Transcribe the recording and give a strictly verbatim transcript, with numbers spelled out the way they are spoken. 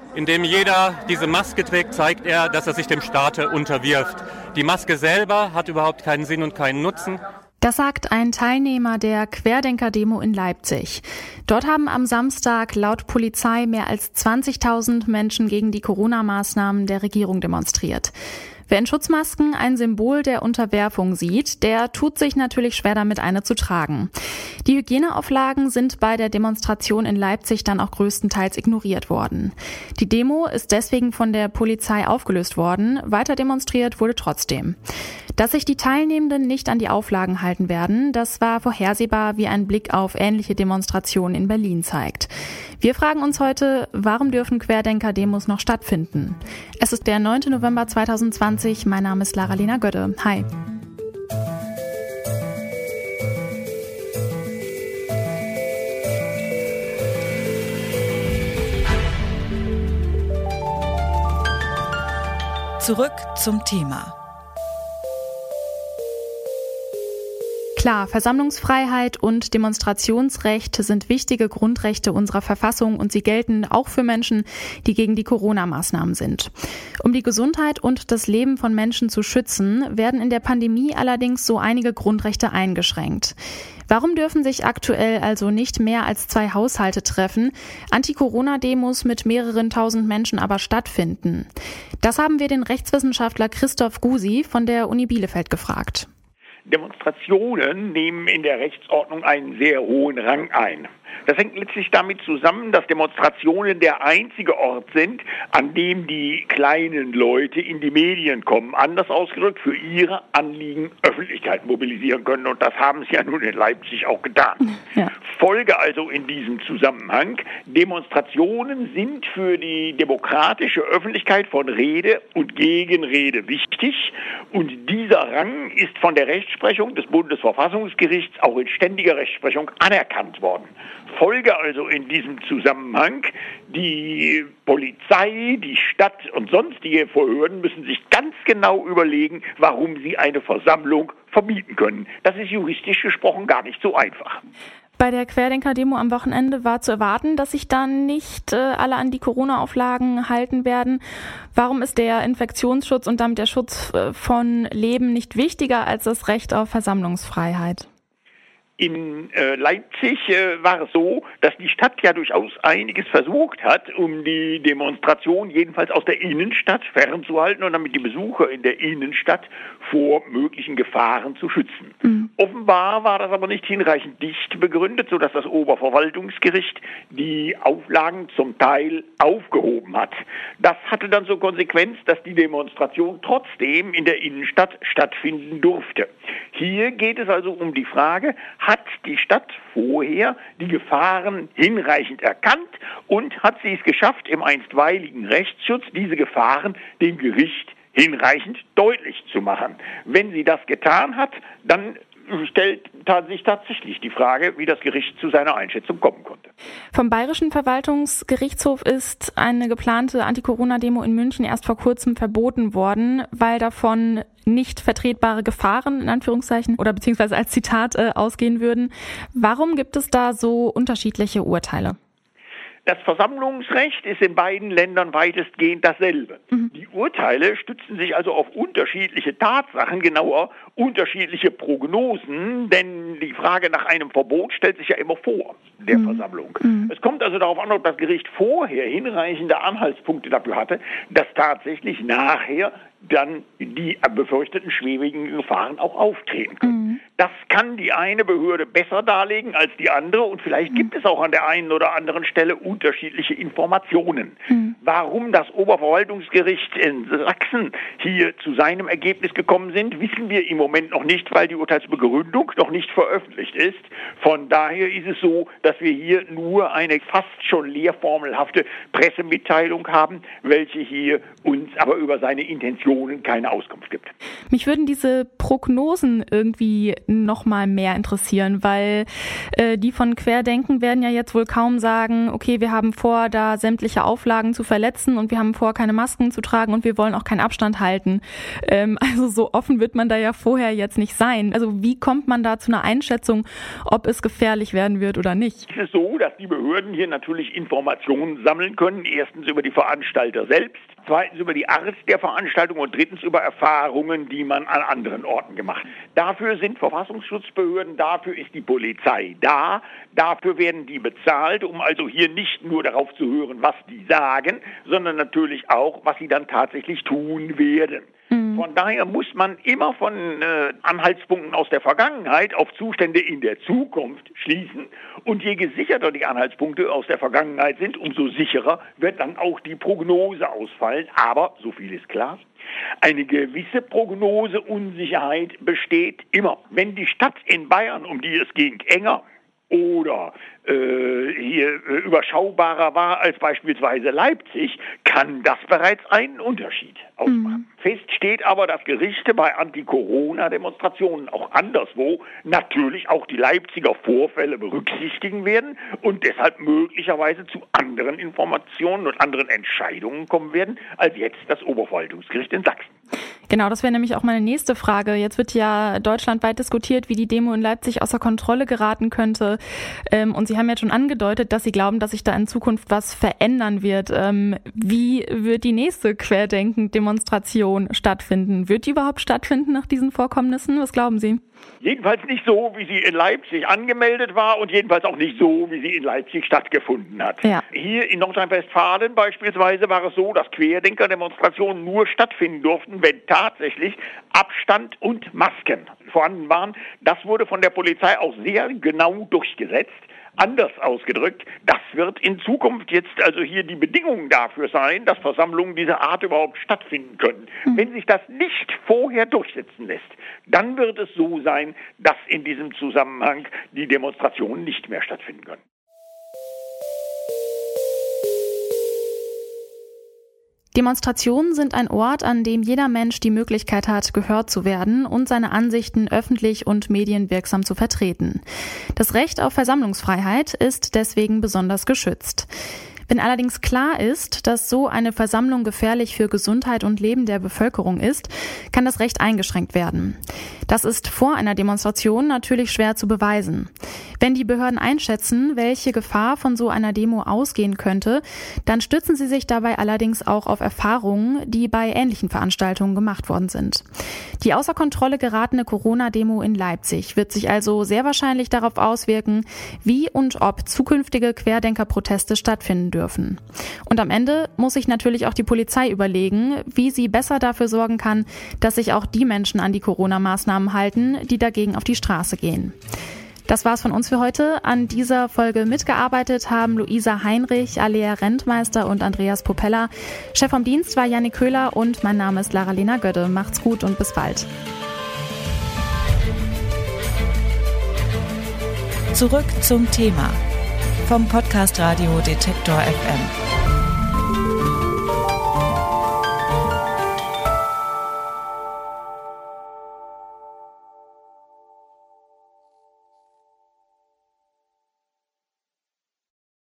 Indem jeder diese Maske trägt, zeigt er, dass er sich dem Staate unterwirft. Die Maske selber hat überhaupt keinen Sinn und keinen Nutzen. Das sagt ein Teilnehmer der Querdenker-Demo in Leipzig. Dort haben am Samstag laut Polizei mehr als zwanzigtausend Menschen gegen die Corona-Maßnahmen der Regierung demonstriert. Wer in Schutzmasken ein Symbol der Unterwerfung sieht, der tut sich natürlich schwer damit, eine zu tragen. Die Hygieneauflagen sind bei der Demonstration in Leipzig dann auch größtenteils ignoriert worden. Die Demo ist deswegen von der Polizei aufgelöst worden, weiter demonstriert wurde trotzdem. Dass sich die Teilnehmenden nicht an die Auflagen halten werden, das war vorhersehbar, wie ein Blick auf ähnliche Demonstrationen in Berlin zeigt. Wir fragen uns heute, warum dürfen Querdenker-Demos noch stattfinden? Es ist der neunte November zweitausendzwanzig, mein Name ist Lara-Lena Götte. Hi. Zurück zum Thema. Klar, Versammlungsfreiheit und Demonstrationsrecht sind wichtige Grundrechte unserer Verfassung und sie gelten auch für Menschen, die gegen die Corona-Maßnahmen sind. Um die Gesundheit und das Leben von Menschen zu schützen, werden in der Pandemie allerdings so einige Grundrechte eingeschränkt. Warum dürfen sich aktuell also nicht mehr als zwei Haushalte treffen, Anti-Corona-Demos mit mehreren tausend Menschen aber stattfinden? Das haben wir den Rechtswissenschaftler Christoph Gusi von der Uni Bielefeld gefragt. Demonstrationen nehmen in der Rechtsordnung einen sehr hohen Rang ein. Das hängt letztlich damit zusammen, dass Demonstrationen der einzige Ort sind, an dem die kleinen Leute in die Medien kommen. Anders ausgedrückt, für ihre Anliegen Öffentlichkeit mobilisieren können. Und das haben sie ja nun in Leipzig auch getan. Ja. Folge also in diesem Zusammenhang: Demonstrationen sind für die demokratische Öffentlichkeit von Rede und Gegenrede wichtig. Und dieser Rang ist von der Rechtsprechung des Bundesverfassungsgerichts auch in ständiger Rechtsprechung anerkannt worden. Folge also in diesem Zusammenhang: Die Polizei, die Stadt und sonstige Behörden müssen sich ganz genau überlegen, warum sie eine Versammlung verbieten können. Das ist juristisch gesprochen gar nicht so einfach. Bei der Querdenker-Demo am Wochenende war zu erwarten, dass sich dann nicht äh, alle an die Corona-Auflagen halten werden. Warum ist der Infektionsschutz und damit der Schutz äh, von Leben nicht wichtiger als das Recht auf Versammlungsfreiheit? In äh, Leipzig äh, war es so, dass die Stadt ja durchaus einiges versucht hat, um die Demonstration jedenfalls aus der Innenstadt fernzuhalten und damit die Besucher in der Innenstadt vor möglichen Gefahren zu schützen. Mhm. Offenbar war das aber nicht hinreichend dicht begründet, sodass das Oberverwaltungsgericht die Auflagen zum Teil aufgehoben hat. Das hatte dann zur Konsequenz, dass die Demonstration trotzdem in der Innenstadt stattfinden durfte. Hier geht es also um die Frage: Hat die Stadt vorher die Gefahren hinreichend erkannt und hat sie es geschafft, im einstweiligen Rechtsschutz diese Gefahren dem Gericht hinreichend deutlich zu machen? Wenn sie das getan hat, dann stellt sich tatsächlich die Frage, wie das Gericht zu seiner Einschätzung kommen konnte. Vom Bayerischen Verwaltungsgerichtshof ist eine geplante Anti-Corona-Demo in München erst vor kurzem verboten worden, weil davon nicht vertretbare Gefahren, in Anführungszeichen, oder beziehungsweise als Zitat äh, ausgehen würden. Warum gibt es da so unterschiedliche Urteile? Das Versammlungsrecht ist in beiden Ländern weitestgehend dasselbe. Mhm. Die Urteile stützen sich also auf unterschiedliche Tatsachen, genauer unterschiedliche Prognosen, denn die Frage nach einem Verbot stellt sich ja immer vor der mhm. Versammlung. Mhm. Es kommt also darauf an, ob das Gericht vorher hinreichende Anhaltspunkte dafür hatte, dass tatsächlich nachher dann die befürchteten schwierigen Gefahren auch auftreten können. Mhm. Das kann die eine Behörde besser darlegen als die andere und vielleicht mhm. gibt es auch an der einen oder anderen Stelle unterschiedliche Informationen. Mhm. Warum das Oberverwaltungsgericht in Sachsen hier zu seinem Ergebnis gekommen sind, wissen wir im Moment noch nicht, weil die Urteilsbegründung noch nicht veröffentlicht ist. Von daher ist es so, dass wir hier nur eine fast schon lehrformelhafte Pressemitteilung haben, welche hier uns aber über seine Intention keine Auskunft gibt. Mich würden diese Prognosen irgendwie noch mal mehr interessieren, weil äh, die von Querdenken werden ja jetzt wohl kaum sagen, okay, wir haben vor, da sämtliche Auflagen zu verletzen und wir haben vor, keine Masken zu tragen und wir wollen auch keinen Abstand halten. Ähm, also so offen wird man da ja vorher jetzt nicht sein. Also wie kommt man da zu einer Einschätzung, ob es gefährlich werden wird oder nicht? Es ist so, dass die Behörden hier natürlich Informationen sammeln können. Erstens über die Veranstalter selbst, zweitens über die Art der Veranstaltung und drittens über Erfahrungen, die man an anderen Orten gemacht hat. Dafür sind Verfassungsschutzbehörden, dafür ist die Polizei da, dafür werden die bezahlt, um also hier nicht nur darauf zu hören, was die sagen, sondern natürlich auch, was sie dann tatsächlich tun werden. Mhm. Von daher muss man immer von äh, Anhaltspunkten aus der Vergangenheit auf Zustände in der Zukunft schließen. Und je gesicherter die Anhaltspunkte aus der Vergangenheit sind, umso sicherer wird dann auch die Prognose ausfallen. Aber, so viel ist klar, eine gewisse Prognoseunsicherheit besteht immer. Wenn die Stadt in Bayern, um die es ging, enger oder äh, hier äh, überschaubarer war als beispielsweise Leipzig, kann das bereits einen Unterschied ausmachen. Mhm. Fest steht aber, dass Gerichte bei Anti-Corona-Demonstrationen auch anderswo natürlich auch die Leipziger Vorfälle berücksichtigen werden und deshalb möglicherweise zu anderen Informationen und anderen Entscheidungen kommen werden, als jetzt das Oberverwaltungsgericht in Sachsen. Genau, das wäre nämlich auch meine nächste Frage. Jetzt wird ja deutschlandweit diskutiert, wie die Demo in Leipzig außer Kontrolle geraten könnte. Ähm, und Sie haben jetzt schon angedeutet, dass Sie glauben, dass sich da in Zukunft was verändern wird. Ähm, wie wird die nächste Querdenken-Demonstration stattfinden? Wird die überhaupt stattfinden nach diesen Vorkommnissen? Was glauben Sie? Jedenfalls nicht so, wie sie in Leipzig angemeldet war und jedenfalls auch nicht so, wie sie in Leipzig stattgefunden hat. Ja. Hier in Nordrhein-Westfalen beispielsweise war es so, dass Querdenker-Demonstrationen nur stattfinden durften, wenn tatsächlich Abstand und Masken vorhanden waren. Das wurde von der Polizei auch sehr genau durchgesetzt. Anders ausgedrückt, das wird in Zukunft jetzt also hier die Bedingung dafür sein, dass Versammlungen dieser Art überhaupt stattfinden können. Mhm. Wenn sich das nicht vorher durchsetzen lässt, dann wird es so sein, dass in diesem Zusammenhang die Demonstrationen nicht mehr stattfinden können. Demonstrationen sind ein Ort, an dem jeder Mensch die Möglichkeit hat, gehört zu werden und seine Ansichten öffentlich und medienwirksam zu vertreten. Das Recht auf Versammlungsfreiheit ist deswegen besonders geschützt. Wenn allerdings klar ist, dass so eine Versammlung gefährlich für Gesundheit und Leben der Bevölkerung ist, kann das Recht eingeschränkt werden. Das ist vor einer Demonstration natürlich schwer zu beweisen. Wenn die Behörden einschätzen, welche Gefahr von so einer Demo ausgehen könnte, dann stützen sie sich dabei allerdings auch auf Erfahrungen, die bei ähnlichen Veranstaltungen gemacht worden sind. Die außer Kontrolle geratene Corona-Demo in Leipzig wird sich also sehr wahrscheinlich darauf auswirken, wie und ob zukünftige Querdenker-Proteste stattfinden dürfen. Und am Ende muss sich natürlich auch die Polizei überlegen, wie sie besser dafür sorgen kann, dass sich auch die Menschen an die Corona-Maßnahmen halten, die dagegen auf die Straße gehen. Das war's von uns für heute. An dieser Folge mitgearbeitet haben Luisa Heinrich, Alea Rentmeister und Andreas Popella. Chef vom Dienst war Jannik Köhler und mein Name ist Lara-Lena Gödde. Macht's gut und bis bald. Zurück zum Thema vom Podcast Radio Detektor F M.